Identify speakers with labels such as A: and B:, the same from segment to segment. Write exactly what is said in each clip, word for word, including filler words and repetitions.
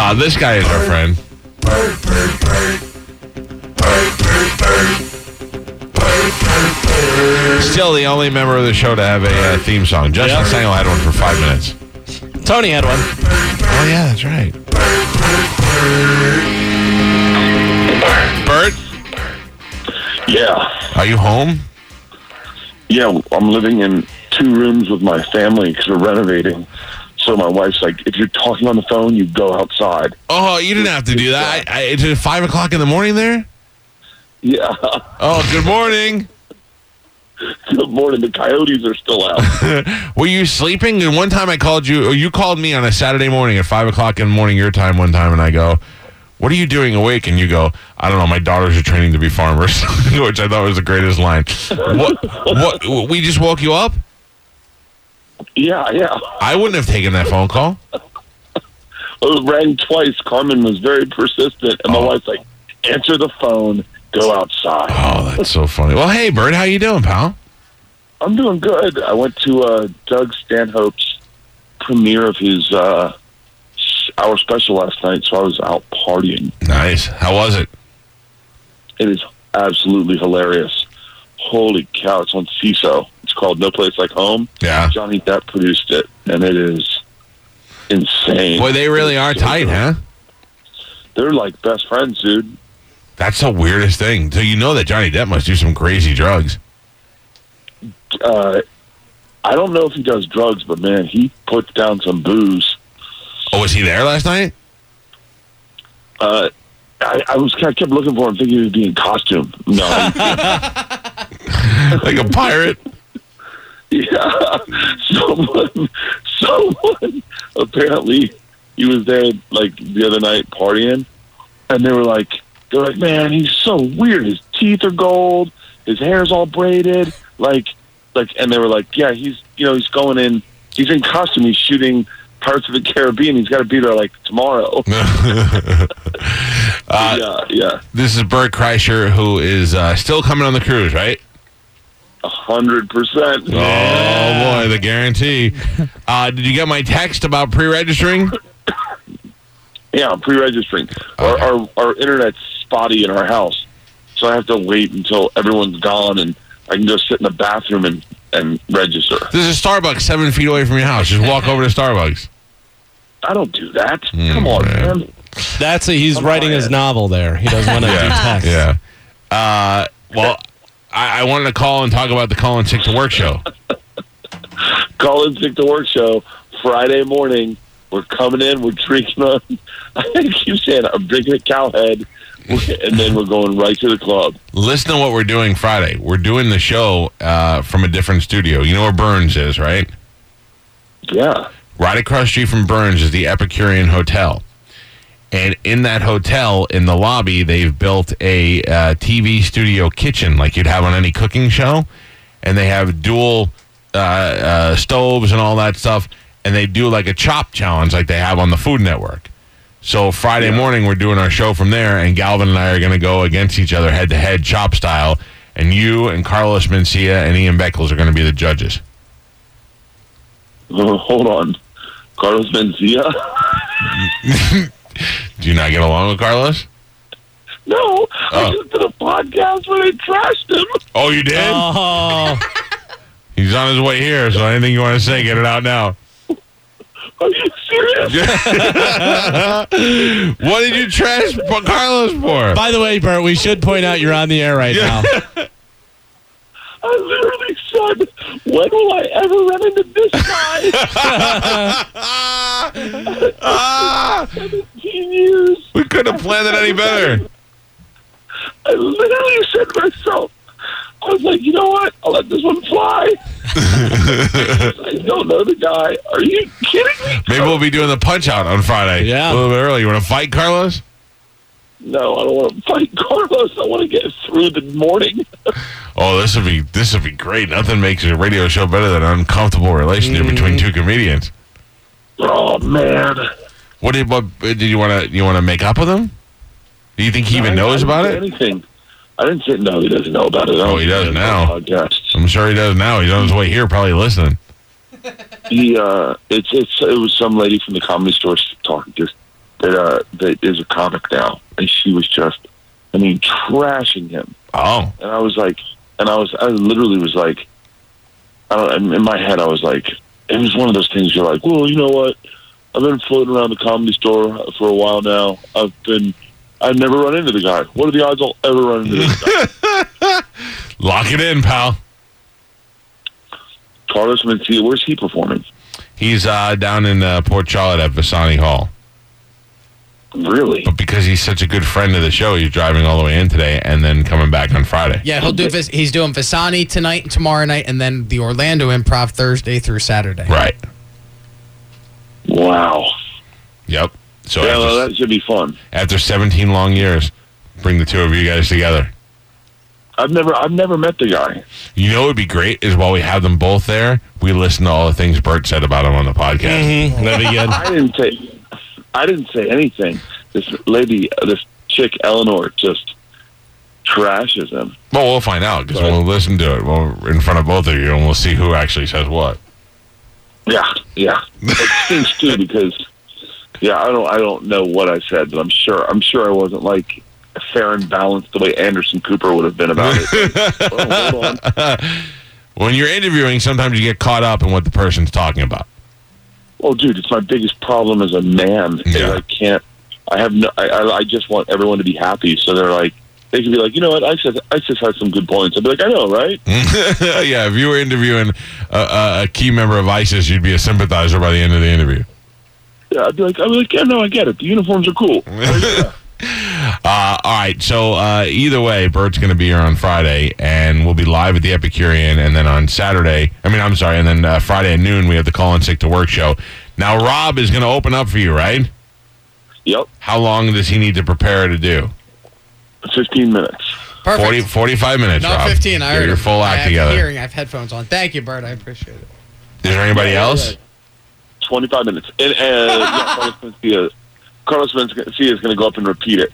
A: Uh, this guy is our friend. Still the only member of the show to have a uh, theme song. Justin
B: Yep.
A: Sangel had one for five minutes.
B: Tony had one.
A: Oh, yeah, that's right. Bert,
C: Yeah.
A: are you home?
C: Yeah, I'm living in two rooms with my family because we're renovating. So my wife's like, if you're talking on the phone, you go outside.
A: Oh, you didn't have to do that. I, I, it's at five o'clock in the morning there?
C: Yeah.
A: Oh, good morning.
C: Good morning. The coyotes are still out.
A: Were you sleeping? And one time I called you, or you called me on a Saturday morning at five o'clock in the morning your time one time, and I go, what are you doing awake? And you go, I don't know, my daughters are training to be farmers, which I thought was the greatest line. What? What? We just woke you up?
C: Yeah, yeah.
A: I wouldn't have taken that phone call.
C: It rang twice. Carmen was very persistent, and my
A: Oh.
C: wife's like, answer the phone, go outside.
A: Oh, that's so funny. Well, hey, Bert, how you doing, pal?
C: I'm doing good. I went to uh, Doug Stanhope's premiere of his uh, Hour Special last night, so I was out partying.
A: Nice. How was it?
C: It is absolutely hilarious. Holy cow, it's on C I S O. It's called No Place Like Home.
A: Yeah.
C: Johnny Depp produced it, and it is insane.
A: Boy, they really are
C: It's so
A: tight,
C: good.
A: huh?
C: They're like best friends, dude.
A: That's the weirdest thing. So you know that Johnny Depp must do some crazy drugs.
C: Uh, I don't know if he does drugs, but man, he puts down some booze.
A: Oh, was he there last night?
C: Uh, I, I was I kept looking for him, thinking he would be in costume. No,
A: Like a pirate?
C: yeah, someone, someone apparently he was there like the other night partying, and they were like, they're like, man, he's so weird. His teeth are gold, his hair's all braided, like, like, and they were like, yeah, he's, you know, he's going in, he's in costume, he's shooting Pirates of the Caribbean. He's got to be there like tomorrow.
A: uh,
C: yeah, yeah,
A: This is Bert Kreischer, who is uh, still coming on the cruise, right?
C: a hundred percent.
A: Oh, boy, the guarantee. Uh, did you get my text about pre-registering?
C: Yeah, I'm pre-registering. Our,
A: Okay.
C: our our internet's spotty in our house, so I have to wait until everyone's gone and I can go sit in the bathroom and, and register.
A: There's a Starbucks seven feet away from your house. Just walk over to Starbucks.
C: I don't do that.
A: Mm,
C: Come on,
A: man.
C: man.
B: That's a, he's
C: Come
B: writing
C: on.
B: his novel there. He doesn't want to do text.
A: Yeah. Uh, well, I, I wanted to call and talk about the Call and Sick to Work show.
C: Call in Sick to Work show Friday morning. We're coming in. We're drinking on. I keep saying I'm drinking a Cowhead, and then we're going right to the club.
A: Listen to what we're doing Friday. We're doing the show uh, from a different studio. You know where Burns is, right?
C: Yeah.
A: Right across the street from Burns is the Epicurean Hotel. And in that hotel, in the lobby, they've built a uh, T V studio kitchen like you'd have on any cooking show. And they have dual uh, uh, stoves and all that stuff. And they do like a chop challenge like they have on the Food Network. So Friday
C: Yeah.
A: morning, we're doing our show from there. And Galvin and I are going to go against each other head-to-head chop style. And you and Carlos Mencia and Ian Beckles are going to be the judges.
C: Uh, hold on. Carlos Mencia?
A: Do you not get along with Carlos?
C: No.
A: Oh.
C: I just did a podcast where they trashed him.
A: Oh, you did?
B: Oh,
A: He's on his way here, so anything you want to say, get it out now.
C: Are you serious?
A: What did you trash Carlos for?
B: by the way, Bert, we should point out you're on the air right
A: Yeah.
B: now.
C: I literally said, when will I ever run into this guy?
A: Ah,
C: seventeen years.
A: we couldn't have planned it any better.
C: I literally said to myself, I was like, you know what? I'll let this one fly. I don't know the guy. Are you kidding me?
A: Maybe we'll be doing the punch out on Friday.
B: Yeah.
A: A little bit early. You want to fight, Carlos?
C: No, I don't want to fight Carlos. I want to get through the morning.
A: Oh, this would be this would be great. Nothing makes a radio show better than an uncomfortable relationship
B: Mm.
A: between two comedians.
C: Oh, man.
A: What did what did you want to you want to make up with him? Do you think he even
C: I-
A: knows
C: I
A: about
C: didn't
A: it?
C: say Anything. I didn't say, no, he doesn't know about it. I
A: Oh,
C: don't
A: he does
C: think
A: now.
C: Podcast.
A: I'm sure he does now. He's on his way here, probably listening.
C: He, uh, it's, it's, it was some lady from the Comedy Store talking to. that uh, that is a comic now, and she was just, I mean, trashing him.
A: Oh.
C: And I was like, and I was, I literally was like, I don't. In my head, I was like, it was one of those things. You're like, well, you know what? I've been floating around the Comedy Store for a while now. I've been, I've never run into the guy. What are the odds I'll ever run into this guy?
A: Lock it in, pal.
C: Carlos Mencia, where's he performing?
A: He's uh, down in uh, Port Charlotte at Visani Hall.
C: Really?
A: But because he's such a good friend of the show, he's driving all the way in today and then coming back on Friday.
D: Yeah, he'll do. Vis- he's doing Visani tonight and tomorrow night, and then the Orlando Improv Thursday through Saturday.
A: Right.
C: Wow.
A: Yep. So
C: Yeah,
A: after,
C: well, that should be fun.
A: after seventeen long years, bring the two of you guys together.
C: I've never, I've never met the guy.
A: You know what would be great is while we have them both there, we listen to all the things Bert said about him on the podcast.
B: Mm-hmm. That'd be good.
C: I didn't say, I didn't say anything. This lady, this chick Eleanor, just trashes him.
A: Well, we'll find out because we'll listen to it well, in front of both of you, and we'll see who actually says what.
C: Yeah, yeah. It stinks too because, yeah, I don't, I don't know what I said, but I'm sure, I'm sure I wasn't like fair and balanced the way Anderson Cooper would have been about it. Well, hold on.
A: When you're interviewing, sometimes you get caught up in what the person's talking about.
C: Well, dude, it's my biggest problem as a man. Is
A: Yeah.
C: I can't. I have no. I, I I just want everyone to be happy. So they're like, they can be like, you know what? I just I just had some good points. I'd be like, I know, right?
A: Yeah, if you were interviewing a, a, a key member of ISIS, you'd be a sympathizer by the end of the interview.
C: Yeah, I'd be like, I'd be like, yeah, no, I get it. The uniforms are cool. Yeah.
A: Uh, all right, so uh, either way, Bert's going to be here on Friday, and we'll be live at the Epicurean, and then on Saturday, I mean, I'm sorry, and then uh, Friday at noon, we have the Call In Sick to Work show. Now, Rob is going to open up for you, right?
C: Yep,
A: How long does he need to prepare to do?
C: fifteen minutes.
D: Perfect.
A: forty, forty-five minutes,
D: no,
A: Rob.
D: fifteen. I
A: Get
D: heard
A: your
D: it.
A: full
D: I
A: act
D: have
A: together.
D: Hearing. I have headphones on. Thank you, Bert. I appreciate it.
A: Is there anybody else?
C: twenty-five minutes. And, and yeah, Carlos Mencia, Carlos Mencia is going to go up and repeat it.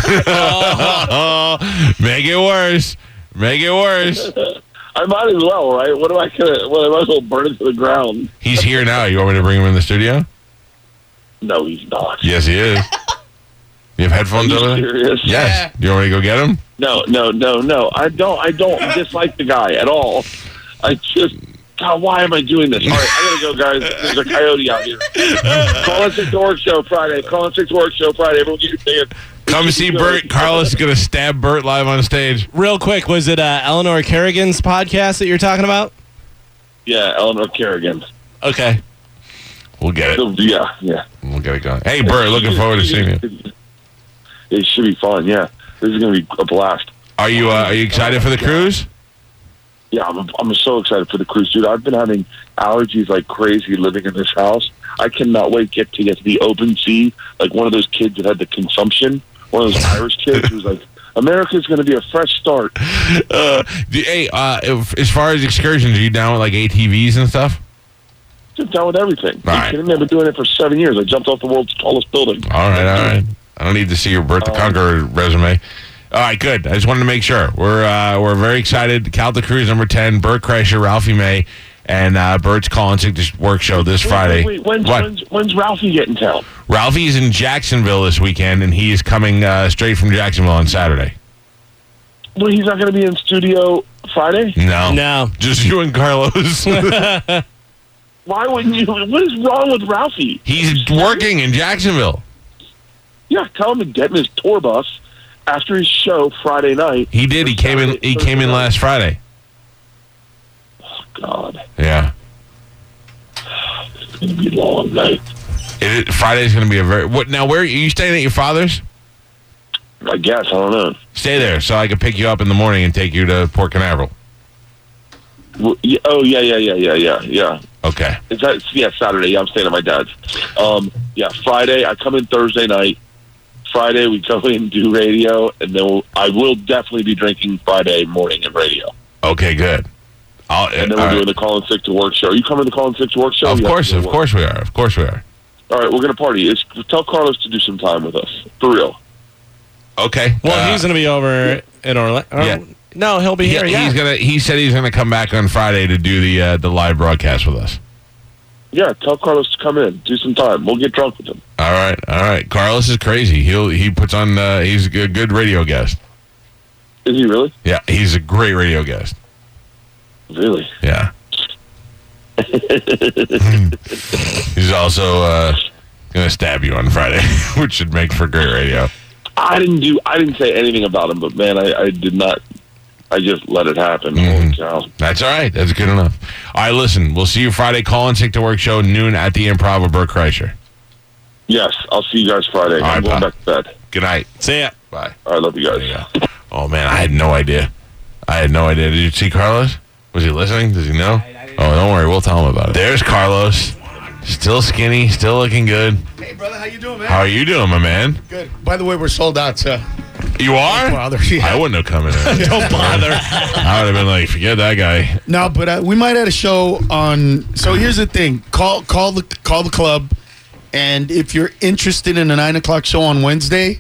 A: Oh, make it worse. Make it worse.
C: I might as well, right? What am I going to? Well, I might as well burn it to the ground.
A: He's here now. You want me to bring him in the studio?
C: No, he's not.
A: Yes, he is. You have headphones
C: Are you
A: over there?
C: serious?
A: Yes. Do you want me to go get him?
C: No, no, no, no. I don't. I don't dislike the guy at all. I just. God, why am I doing this? All right, I gotta go, guys. There's a coyote out here. Call us at the work show Friday. Call us at the work show Friday. Everyone get your tickets.
A: Come see Bert. Carlos is going to stab Bert live on stage.
B: Real quick, was it uh, Eleanor Kerrigan's podcast that you're talking about?
C: Yeah, Eleanor Kerrigan.
B: Okay.
A: We'll get it.
C: So, yeah, yeah.
A: We'll get it going. Hey, Bert, looking forward to seeing you.
C: It should be fun. Yeah, this is gonna be a blast.
A: Are you uh, Are you excited for the cruise?
C: Yeah, I'm. I'm so excited for the cruise, dude. I've been having allergies like crazy living in this house. I cannot wait to get to get to the open sea. Like one of those kids that had the consumption. One of those Irish kids who was like, "America's going to be a fresh start."
A: Uh, do, hey, uh, if, as far as excursions, are you down with like A T Vs and stuff?
C: Just down with everything.
A: All
C: Are you
A: right.
C: kidding me? I've been doing it for seven years. I jumped off the world's tallest building.
A: All right, all right. I don't need to see your Bert the Conqueror resume. All right, good. I just wanted to make sure. We're uh, we're very excited. Cal the Cruise number ten, Bert Kreischer, Ralphie May, and uh, Bert's Call In Sick to Work show this Friday.
C: Wait, wait, when's,
A: what?
C: when's, when's Ralphie get in town?
A: Ralphie's in Jacksonville this weekend, and he is coming uh, straight from Jacksonville on Saturday.
C: Well, he's not going to be in studio Friday?
A: No.
B: No.
A: Just you and Carlos.
C: Why wouldn't you? What is wrong with Ralphie?
A: He's working in Jacksonville.
C: Yeah, tell him to get in his tour bus after his show Friday night.
A: He did. He came in. He came in last Friday.
C: Oh, God.
A: Yeah.
C: It's going to be a long night.
A: It, Friday's going to be a very. What now? Where are you staying at your father's?
C: I guess. I don't know.
A: Stay there so I can pick you up in the morning and take you to Port Canaveral.
C: Well, yeah, oh, yeah, yeah, yeah, yeah, yeah, yeah.
A: Okay.
C: Is that, yeah, Saturday. Yeah, I'm staying at my dad's. Um, yeah, Friday. I come in Thursday night. Friday, we go in and do radio, and then we'll, I will definitely be drinking Friday morning at radio.
A: Okay. Good. I'll,
C: And then
A: all
C: we're
A: right.
C: doing the Call In Sick to Work show. Are you coming to the Call In Sick to Work show?
A: Of
C: You have
A: course.
C: to go
A: Of
C: to work.
A: course we are. Of course we are.
C: All right, we're going to party. It's, tell Carlos to do some time with us. For real.
A: Okay.
B: Well,
A: Uh,
B: he's going to be over in Orlando.
A: Yeah.
B: No, he'll be
A: he-
B: here. Yeah.
A: He's gonna. He said he's gonna come back on Friday to do the uh, the live broadcast with us.
C: Yeah, tell Carlos to come in, do some time. We'll get drunk with him.
A: All right, all right. Carlos is crazy. He'll he puts on. Uh, he's a good, good radio guest.
C: Is he really?
A: Yeah, he's a great radio guest.
C: Really?
A: Yeah. He's also uh, gonna stab you on Friday, which should make for great radio.
C: I didn't do. I didn't say anything about him, but man, I, I did not. I just let it happen.
A: Mm-hmm.
C: Holy cow.
A: That's all right. That's good enough. All right, listen. We'll see you Friday. Call and Sick to Work show noon at the Improv with Bert Kreischer.
C: Yes, I'll see you guys Friday.
A: All
C: I'm
A: right,
C: going
A: pal.
C: back to bed.
A: Good night.
B: See ya.
A: Bye.
C: All right, love you guys.
A: There you go. Oh man, I had no idea. I had no idea. Did you see Carlos? Was he listening? Does he know? Oh, don't worry. We'll tell him about it. There's Carlos. Still skinny. Still looking good.
E: Hey, brother, how you doing, man?
A: How are you doing, my man?
E: Good. By the way, we're sold out, so
A: You are?
E: don't bother. Yeah.
A: I wouldn't have come in.
E: Don't bother.
A: I would have been like, forget that guy.
E: No, but uh, we might have a show on. So here's the thing: call, call the, call the club, and if you're interested in a nine o'clock show on Wednesday,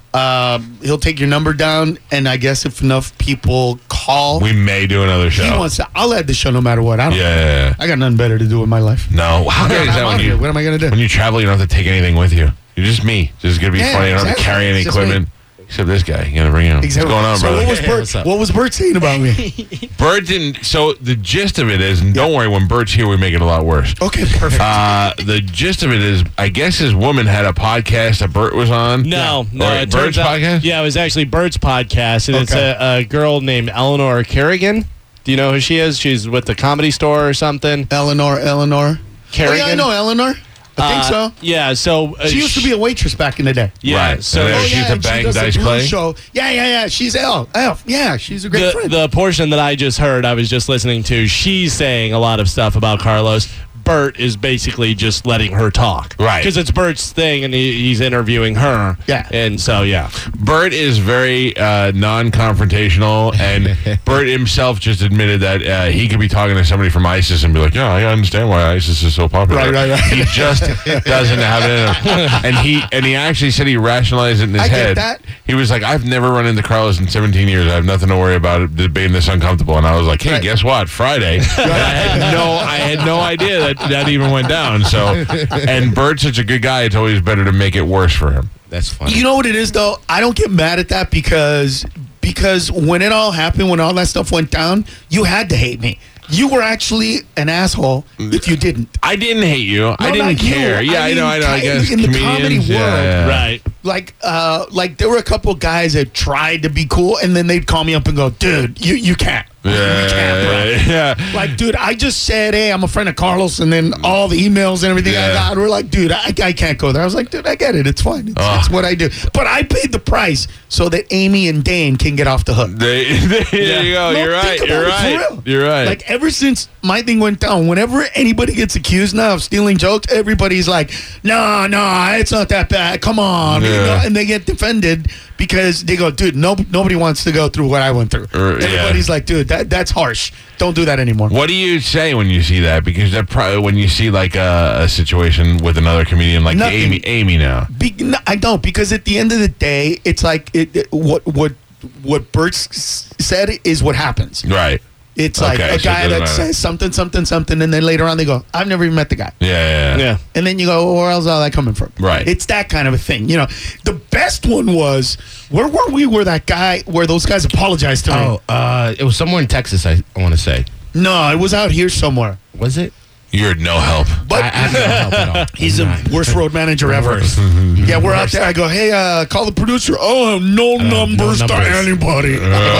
E: uh, he'll take your number down, and I guess if enough people call,
A: We may do another show.
E: he wants to. I'll add the show no matter what. I
A: yeah,
E: don't.
A: yeah, yeah.
E: I got nothing better to do with my life.
A: No. How
E: I'm
A: great is that
E: out
A: when
E: here.
A: you,
E: What am I gonna do?
A: when you travel, you don't have to take anything with you? You're just me. Just going to be
E: Yeah,
A: funny. You don't have to
E: exactly.
A: carry any
E: It's just
A: equipment. Except this guy. You got to bring him.
E: Exactly.
A: What's going on,
E: so
A: brother?
E: what was
B: Hey,
E: Bert?
B: what's up?
E: What was Bert saying about me?
A: Bert didn't. So the gist of it is, and don't worry, when Bert's here, we make it a lot worse.
E: Okay, perfect.
A: Uh, the gist of it is, I guess his woman had a podcast that Bert was on.
B: No, no.
A: Or
B: it
A: Bert's
B: turns out-
A: podcast?
B: Yeah, it was actually Bert's podcast, and it's
E: Okay.
B: a, a girl named Eleanor Kerrigan. Do you know who she is? She's with the Comedy Store or something.
E: Eleanor, Eleanor.
B: Kerrigan.
E: Oh, yeah, I know Eleanor. I think
B: Uh,
E: so.
B: Yeah, so uh,
E: She used to be a waitress back in the day.
B: yeah.
A: Right.
B: So
A: And then
E: Oh,
A: she used to
E: and she
A: bang
E: does the
A: Dice
E: Blue
A: Clay?
E: Show. Yeah, yeah, yeah. She's L. L. Yeah, she's a great
B: the,
E: friend.
B: the portion that I just heard, I was just listening to. She's saying a lot of stuff about Carlos. Bert is basically just letting her talk,
A: Right.
B: Because it's Bert's thing, and he, he's interviewing her.
E: Yeah.
B: and so yeah.
A: Bert is very uh, non-confrontational, and Bert himself just admitted that uh, he could be talking to somebody from ISIS and be like, "Yeah, I understand why ISIS is so popular."
E: Right, right, right.
A: He just doesn't have it in him, and he and he actually said he rationalized it in his
E: I get
A: head.
E: that.
A: He was like, "I've never run into Carlos in seventeen years. I have nothing to worry about it being this uncomfortable." And I was like, "Hey,
E: Right.
A: guess what? Friday." And I had no, I had no idea that that even went down. So, and Bert's such a good guy; it's always better to make it worse for him.
B: That's funny.
E: You know what it is, though? I don't get mad at that because because when it all happened, when all that stuff went down, you had to hate me. You were actually an asshole if you didn't.
A: I didn't hate you. I
E: No,
A: didn't
E: not you.
A: care. Yeah, I,
E: I
A: know. I
E: mean,
A: know. I
E: ki-
A: guess
E: in the
A: comedians.
E: comedy
A: yeah,
E: world,
A: yeah.
B: Right.
E: Like, uh, like there were a couple guys that tried to be cool, and then they'd call me up and go, "Dude, you you can't,
A: Yeah,
E: you can't, bro."
A: yeah, yeah.
E: Like, dude, I just said, "Hey, I'm a friend of Carlos," and then all the emails and everything I
A: Yeah.
E: got were like, "Dude, I, I can't go there." I was like, "Dude, I get it. It's fine. It's,
A: Oh.
E: it's what I do." But I paid the price so that Amy and Dane can get off the hook.
A: They, they, there you go.
E: No,
A: You're right.
E: think
A: You're
E: about it,
A: right.
E: for real.
A: You're right.
E: Like, ever since my thing went down, whenever anybody gets accused now of stealing jokes, everybody's like, "No, no, it's not that bad. Come on," you
A: Yeah.
E: know? And they get defended because they go, "Dude, no, nobody wants to go through what I went through."
A: Er, yeah.
E: Everybody's like, "Dude, that that's harsh. Don't do that anymore."
A: What do you say when you see that? Because that probably when you see like a, a situation with another comedian like
E: Nothing.
A: Amy, Amy now.
E: Be, no, I don't, because at the end of the day, it's like it, it- what what what Bert s- said is what happens.
A: Right.
E: It's like
A: Okay,
E: a
A: so it
E: guy
A: doesn't
E: that
A: matter.
E: says something, something, something, and then later on they go, "I've never even met the guy."
A: Yeah. Yeah.
B: Yeah.
E: And then you go, well, where else is all that coming from?
A: Right.
E: It's that kind of a thing. You know, the best one was, where were we where that guy, where those guys apologized to me?
F: Oh, uh, it was somewhere in Texas, I, I want to say.
E: No, it was out here somewhere.
F: Was it?
A: You're no help.
E: But
F: I, I have no help at all.
E: he's the
F: I'm not.
E: worst road manager ever.
F: Worst.
E: Yeah, we're out there. I go, "Hey, uh, call the producer." "Oh, no numbers to
F: numbers.
E: anybody."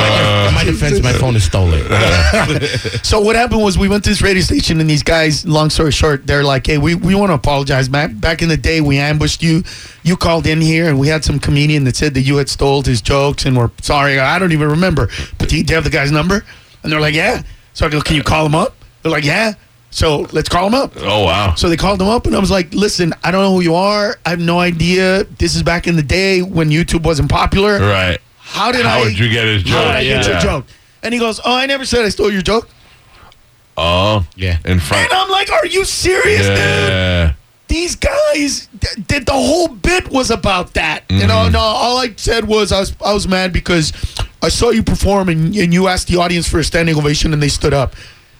F: In my defense, my phone is stolen.
E: So what happened was we went to this radio station, and these guys, long story short, they're like, "Hey, we, we want to apologize, Matt. Back in the day, we ambushed you. You called in here, and we had some comedian that said that you had stole his jokes, and we're sorry. I don't even remember. But do you have the guy's number?" And they're like, "Yeah." So I go, "Can you call him up?" They're like, "Yeah." So let's call him up.
A: Oh wow.
E: So they called him up, and I was like, "Listen, I don't know who you are. I have no idea. This is back in the day when YouTube wasn't popular.
A: Right.
E: How did
A: How
E: I?
A: would you get his
E: How did
A: joke?
E: I get
A: Yeah.
E: your joke?" And he goes, "Oh, I never said I stole your joke."
A: Oh.
F: Yeah.
A: In front.
E: And I'm like, "Are you serious, dude?
A: Yeah.
E: These guys th- did the whole bit was about that." You know,
A: Mm-hmm.
E: no, all I said was I was I was mad because I saw you perform and, and you asked the audience for a standing ovation and they stood up.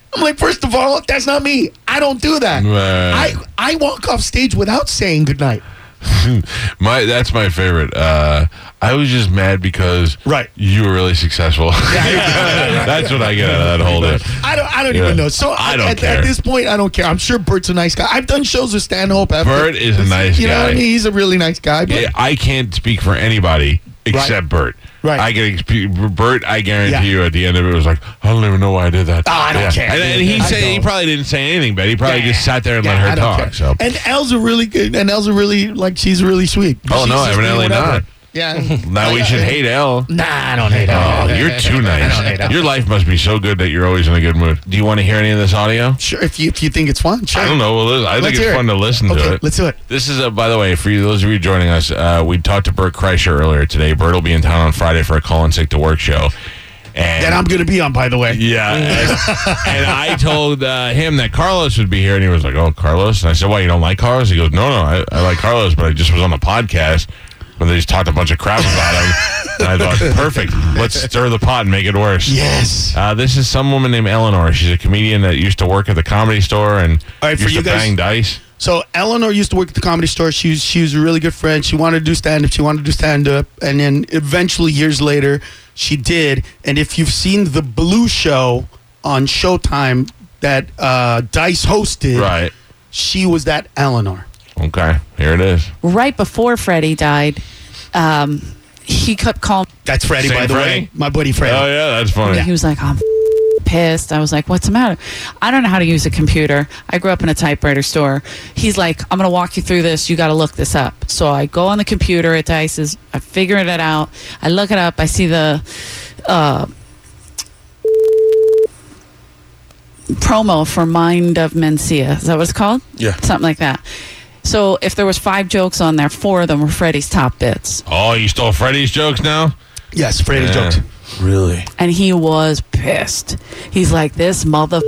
E: I'm like, first of all, that's not me. I don't do that.
A: Right.
E: I I walk off stage without saying goodnight.
A: My that's my favorite. Uh, I was just mad because
E: Right.
A: you were really successful. That's what I get out of that whole day.
E: I don't. I don't
A: Yeah.
E: even know. So
A: I don't
E: at,
A: care.
E: at this point, I don't care. I'm sure Bert's a nice guy. I've done shows with Stanhope. After.
A: Bert is a nice
E: You know what I
A: guy.
E: mean? He's a really nice guy. But
A: Yeah, I can't speak for anybody except Bert.
E: Right.
A: I can exp- Bert. I guarantee
E: Yeah.
A: you, at the end of it, was like, I don't even know why I did that.
E: Oh, I don't care.
A: And, and he
E: I
A: said he
E: don't.
A: probably didn't say anything, but he probably
E: Yeah.
A: just sat there and
E: Yeah,
A: let
E: I
A: her
E: don't
A: talk.
E: care.
A: So.
E: And Elle's a really good. And Elle's a really like she's really sweet.
A: Oh,
E: She's
A: no,
E: just
A: evidently
E: whatever.
A: not.
E: Yeah.
A: Now we should hate Elle.
E: Nah, I don't hate
A: Oh,
E: Elle.
A: you're too nice. Your life must be so good that you're always in a good mood. Do you want to hear any of this audio?
E: Sure, if you if you think it's fun, sure.
A: I don't know. Well, listen, I think
E: Let's
A: it's
E: hear
A: fun
E: it.
A: to listen
E: Okay,
A: to it.
E: let's do it.
A: This is, a, by the way, for you, those of you joining us, uh, we talked to Bert Kreischer earlier today. Bert will be in town on Friday for a Call In Sick to Work show. And
E: That I'm going to be on, by the way.
A: Yeah. And, and I told uh, him that Carlos would be here, and he was like, oh, Carlos? And I said, why, you don't like Carlos? He goes, no, no, I, I like Carlos, but I just was on the podcast when they just talked a bunch of crap about him. And I thought, perfect. Let's stir the pot and make it worse.
E: Yes.
A: Uh, this is some woman named Eleanor. She's a comedian that used to work at the Comedy Store and
E: All right, for
A: used
E: you
A: to
E: guys-
A: bang dice.
E: So Eleanor used to work at the Comedy Store. She was she was a really good friend. She wanted to do stand up. She wanted to do stand up, and then eventually years later she did. And if you've seen the Blue Show on Showtime that uh, Dice hosted,
A: Right.
E: she was that Eleanor.
A: Okay. Here it is.
G: Right before Freddie died, um, he kept calling.
E: That's Freddie,
A: Same
E: by the
A: Freddie?
E: way, my buddy Freddie.
A: Oh, yeah, that's funny.
G: He was like, I'm pissed. I was like, what's the matter? I don't know how to use a computer. I grew up in a typewriter store. He's like, I'm going to walk you through this. You got to look this up. So I go on the computer at Dice's. I figure it out. I look it up. I see the uh, promo for Mind of Mencia. Is that what it's called?
F: Yeah.
G: Something like that. So if there was five jokes on there, four of them were Freddie's top bits.
A: Oh, you stole Freddie's jokes now?
E: Yes, Freddie
A: Yeah.
E: jokes.
F: Really?
G: And he was pissed. He's like, this mother.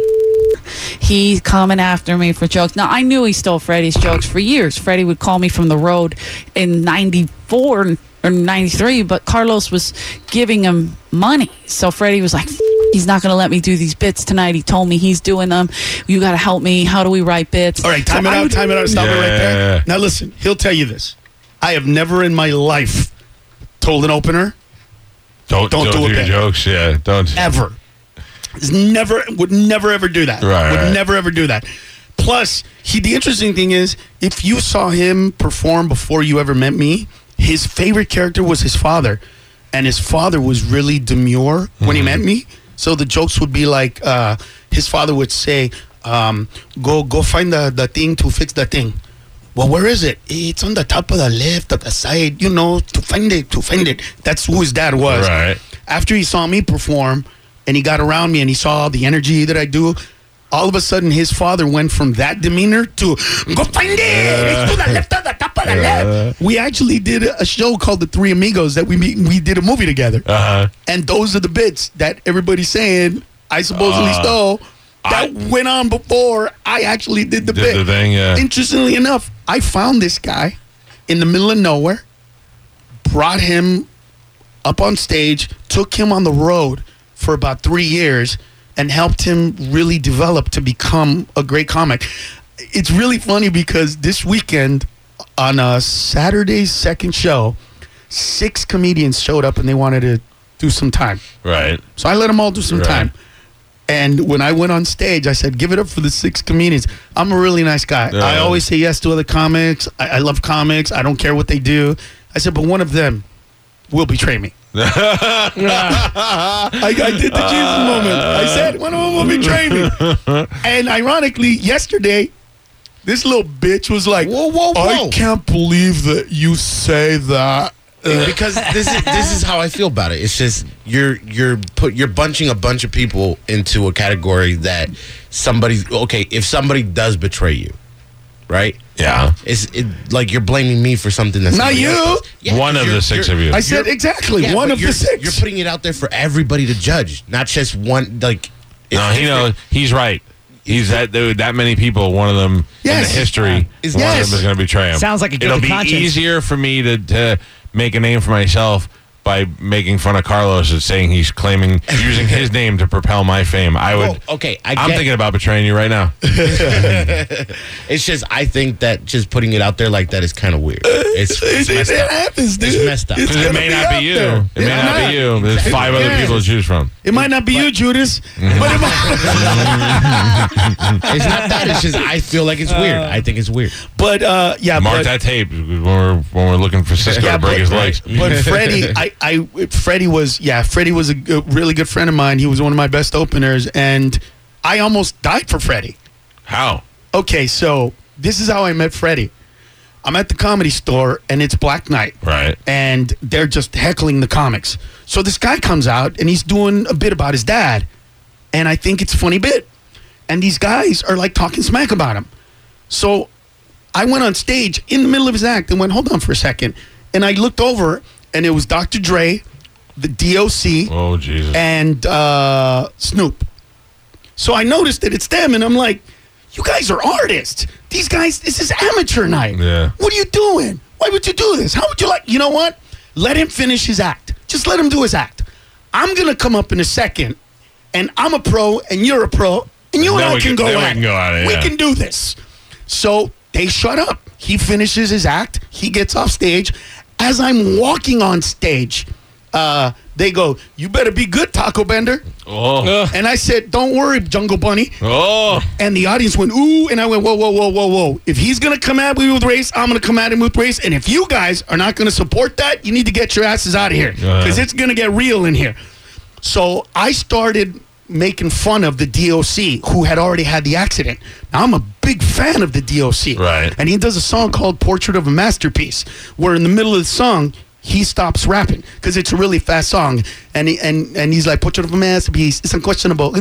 G: He's coming after me for jokes. Now, I knew he stole Freddie's jokes for years. Freddie would call me from the road in ninety-four or ninety-three, but Carlos was giving him money. So Freddie was like, he's not going to let me do these bits tonight. He told me he's doing them. You got to help me. How do we write bits?
E: All right, time
G: So
E: it
G: I
E: out,
G: would-
E: time it out. Stop it right
A: Yeah.
E: there. Now listen, he'll tell you this. I have never in my life told an opener
A: Don't,
E: Don't
A: don't
E: do
A: do,
E: it
A: your
E: bad.
A: jokes. Yeah, don't.
E: ever. Is never would never ever do that.
A: Right,
E: would
A: right.
E: never ever do that. Plus, he the interesting thing is, if you saw him perform before you ever met me, his favorite character was his father, and his father was really demure when he met me. So the jokes would be like, uh, his father would say, um, "Go go find the the thing to fix the thing." Well, where is it? It's on the top of the left, of the side. You know, to find it, to find it. That's who his dad was.
A: Right.
E: After he saw me perform and he got around me and he saw the energy that I do, all of a sudden his father went from that demeanor to go find it. It's to the left of the top of the left. We actually did a show called The Three Amigos that we meet, we did a movie together.
A: Uh-huh.
E: And those are the bits that everybody's saying I supposedly
A: Uh,
E: stole. That
A: I-
E: went on before I actually did the
A: Did
E: bit.
A: the thing, yeah.
E: Interestingly enough, I found this guy in the middle of nowhere, brought him up on stage, took him on the road for about three years, and helped him really develop to become a great comic. It's really funny because this weekend on a Saturday's second show, six comedians showed up and they wanted to do some time.
A: Right.
E: So I let them all do some
A: Right.
E: time. And when I went on stage, I said, give it up for the six comedians. I'm a really nice guy.
A: Yeah.
E: I always say yes to other comics. I, I love comics. I don't care what they do. I said, but one of them will betray me. I, I did the Jesus moment. I said, one of them will betray me. And ironically, yesterday, this little bitch was like,
F: Whoa, whoa,
E: I
F: whoa.
E: can't believe that you say that.
F: because this is this is how I feel about it. It's just you're you're put you're bunching a bunch of people into a category that somebody okay if somebody does betray you, right?
A: Yeah.
F: It's it, like you're blaming me for something that's
E: Not
F: somebody
E: you.
F: else does. Yeah,
A: One of
F: you're-
A: the six
F: you're-
A: of you.
E: I said, exactly,
F: yeah,
E: one
F: but
E: of
F: you're,
E: the six.
F: You're putting it out there for everybody to judge, not just one. Like it's
A: No, he
F: different.
A: knows. He's right. He's that dude. That many people. One of them
E: Yes.
A: in the history.
F: Is-
A: one
E: yes.
A: of them is going to betray him.
H: Sounds like a
A: It'll
H: guilty
A: be
H: conscience.
A: easier for me to, to make a name for myself by making fun of Carlos and saying he's claiming using his name to propel my fame. I would.
F: Well, okay, I
A: I'm
F: get-
A: thinking about betraying you right now.
F: It's just I think that just putting it out there like that is kind of weird. It's, it's
E: It,
F: messed
E: it
F: up.
E: happens, dude.
F: It's messed up.
E: It's
A: Because it
E: gonna
A: may
E: be
A: not
E: out
A: be you.
E: there.
A: It may
E: It's
A: not be you. There's five other
E: Yeah.
A: people to choose from.
E: It might not be you, Judas,
A: Mm-hmm.
E: but it might.
F: It's not that. It's just I feel like it's weird. I think it's weird.
E: But uh, yeah,
A: Mark
E: but,
A: that tape when we're when we're looking for Cisco
E: Yeah,
A: to break
E: but-
A: his legs.
E: But Freddie, I, I, Freddie was, yeah, Freddie was a, g- really good friend of mine. He was one of my best openers, and I almost died for Freddie.
A: How?
E: Okay, so this is how I met Freddie. I'm at the Comedy Store, and it's Black Knight.
A: Right.
E: And they're just heckling the comics. So this guy comes out, and he's doing a bit about his dad. And I think it's a funny bit. And these guys are like talking smack about him. So I went on stage in the middle of his act and went, hold on for a second. And I looked over, and it was Doctor Dre, the D O C,
A: Oh Jesus.
E: and uh, Snoop. So I noticed that it's them, and I'm like, you guys are artists. These guys, this is amateur night.
A: Yeah.
E: What are you doing? Why would you do this? How would you like, you know what? Let him finish his act. Just let him do his act. I'm going to come up in a second, and I'm a pro, and you're a pro, and you and,
A: Then
E: I
A: we
E: can
A: can-
E: go
A: then we
E: at
A: can
E: it.
A: go at it,
E: We
A: yeah.
E: can do this. So they shut up. He finishes his act. He gets off stage. As I'm walking on stage, uh, they go, you better be good, Taco Bender.
A: Oh.
E: And I said, don't worry, Jungle Bunny.
A: Oh.
E: And the audience went, ooh. And I went, whoa, whoa, whoa, whoa, whoa. If he's going to come at me with race, I'm going to come at him with race. And if you guys are not going to support that, you need to get your asses out of here. Because
A: Uh.
E: it's going to get real in here. So I started making fun of the D O C, who had already had the accident. Now, I'm a big fan of the D O C.
A: Right.
E: And he does a song called Portrait of a Masterpiece, where in the middle of the song, he stops rapping because it's a really fast song, and he, and and he's like, "Portrait of a masterpiece. It's unquestionable.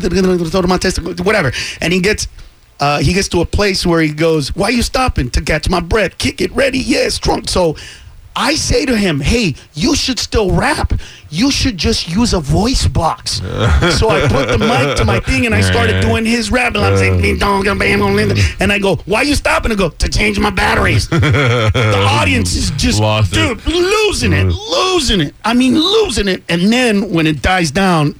E: Whatever." And he gets uh, he gets to a place where he goes, "Why you stopping? To catch my breath. Kick it ready. Yes, drunk." So I say to him, "Hey, you should still rap. You should just use a voice box." So I put the mic to my thing and I started doing his rap. And I'm saying, "Ding dong, bam, bam," and I go, "Why you stopping?" I go, "To change my batteries." The audience is just,
A: Lost it.
E: dude, losing it, losing it. I mean, losing it. And then when it dies down,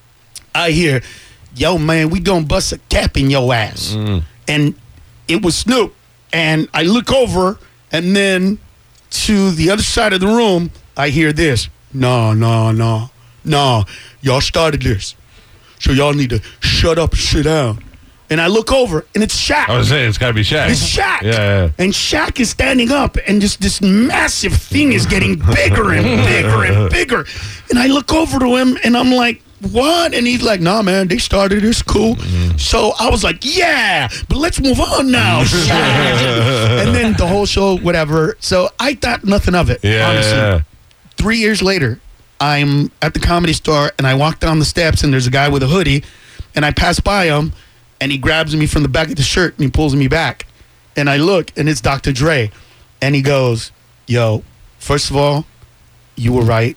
E: I hear, "Yo, man, we gonna bust a cap in your ass." And it was Snoop. And I look over, and then to the other side of the room, I hear this. No, no, no, no. Y'all started this. So y'all need to shut up and sit down. And I look over, and it's Shaq.
A: I was saying it's got to be Shaq.
E: It's Shaq.
A: Yeah, yeah.
E: And Shaq is standing up, and just this massive thing is getting bigger and bigger and bigger. And I look over to him, and I'm like, what? And he's like, nah, man, they started this cool.
A: Mm-hmm.
E: So I was like, yeah, but let's move on now. Shaq. And then the whole show, whatever. So I thought nothing of it,
A: Yeah,
E: honestly.
A: yeah.
E: Three years later, I'm at the Comedy Store, and I walk down the steps, and there's a guy with a hoodie, and I pass by him, and he grabs me from the back of the shirt, and he pulls me back. And I look, and it's Doctor Dre. And he goes, yo, first of all, you were right.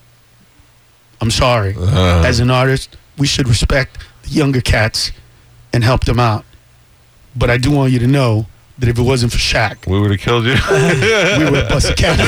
E: I'm sorry.
A: Uh.
E: As an artist, we should respect the younger cats and help them out. But I do want you to know that if it wasn't for Shaq,
A: We would have killed you.
E: we would have busted cat.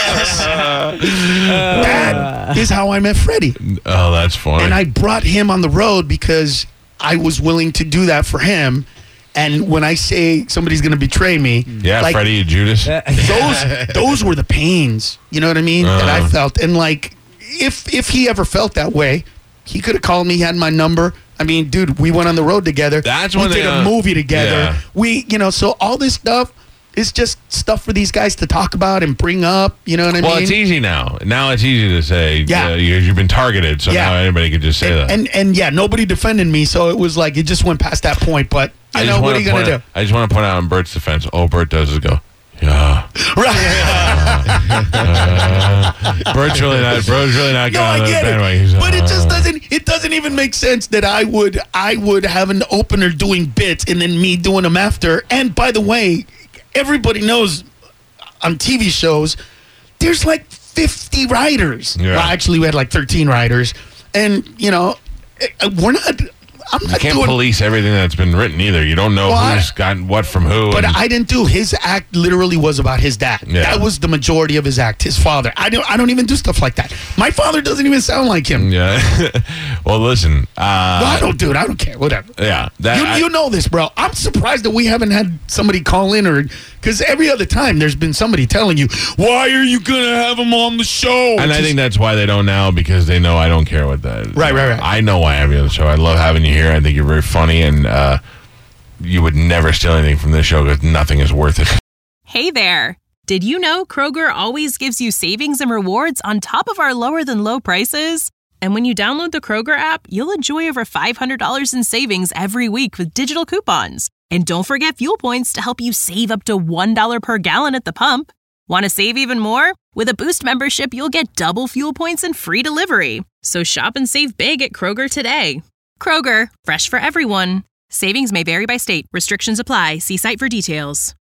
E: That is how I met Freddie.
A: Oh, that's funny.
E: And I brought him on the road because I was willing to do that for him. And when I say somebody's going to betray me,
A: yeah,
E: like,
A: Freddie and Judas.
E: those those were the pains, you know what I mean, that I
A: Uh-huh.
E: felt. And like, if if he ever felt that way, he could have called me. He had my number. I mean, dude, we went on the road together.
A: That's
E: we
A: when
E: did
A: they,
E: a
A: uh,
E: movie together.
A: yeah.
E: We, you know, so all this stuff is just stuff for these guys to talk about and bring up. You know what I
A: Well,
E: mean?
A: it's easy now. Now it's easy to say,
E: Yeah.
A: yeah, you, you've been targeted, so
E: Yeah.
A: now anybody can just say that.
E: and and yeah, nobody defended me, so it was like it just went past that point. But you
A: I
E: know,
A: just
E: what
A: wanna
E: are you gonna
A: point
E: do?
A: out- I just want to point out in Bert's defense, all Bert does is go, yeah.
E: Right.
A: Bert's really not. Bert's really not
E: No,
A: going
E: I
A: on the
E: get
A: bandwagon.
E: it,
A: He's,
E: but it just
A: uh,
E: doesn't. It doesn't even make sense that I would I would have an opener doing bits and then me doing them after. And by the way, everybody knows on T V shows, there's like fifty writers.
A: Yeah.
E: Well, actually, we had like thirteen writers, and you know, eh, we're not. I'm
A: You
E: not
A: can't
E: doing.
A: police everything that's been written either. You don't know
E: Well, I-
A: who's gotten what from who.
E: But
A: and-
E: I didn't do his act. Literally was about his dad.
A: Yeah.
E: That was the majority of his act. His father. I don't. I don't even do stuff like that. My father doesn't even sound like him.
A: yeah. Well, listen. Uh,
E: No, I don't do it. I don't care. Whatever.
A: Yeah. That,
E: You,
A: I-
E: you know this, bro. I'm surprised that we haven't had somebody call in, or because every other time there's been somebody telling you, "Why are you gonna have him on the show?"
A: And I
E: Just-
A: think that's why they don't now, because they know I don't care what that.
E: Right, right, right.
A: I know why I have you on the show. I love having you here. I think you're very funny, and uh, you would never steal anything from this show because nothing is worth it.
H: Hey there! Did you know Kroger always gives you savings and rewards on top of our lower than low prices? And when you download the Kroger app, you'll enjoy over five hundred dollars in savings every week with digital coupons. And don't forget fuel points to help you save up to one dollar per gallon at the pump. Want to save even more? With a Boost membership, you'll get double fuel points and free delivery. So shop and save big at Kroger today. Kroger, fresh for everyone. Savings may vary by state. Restrictions apply. See site for details.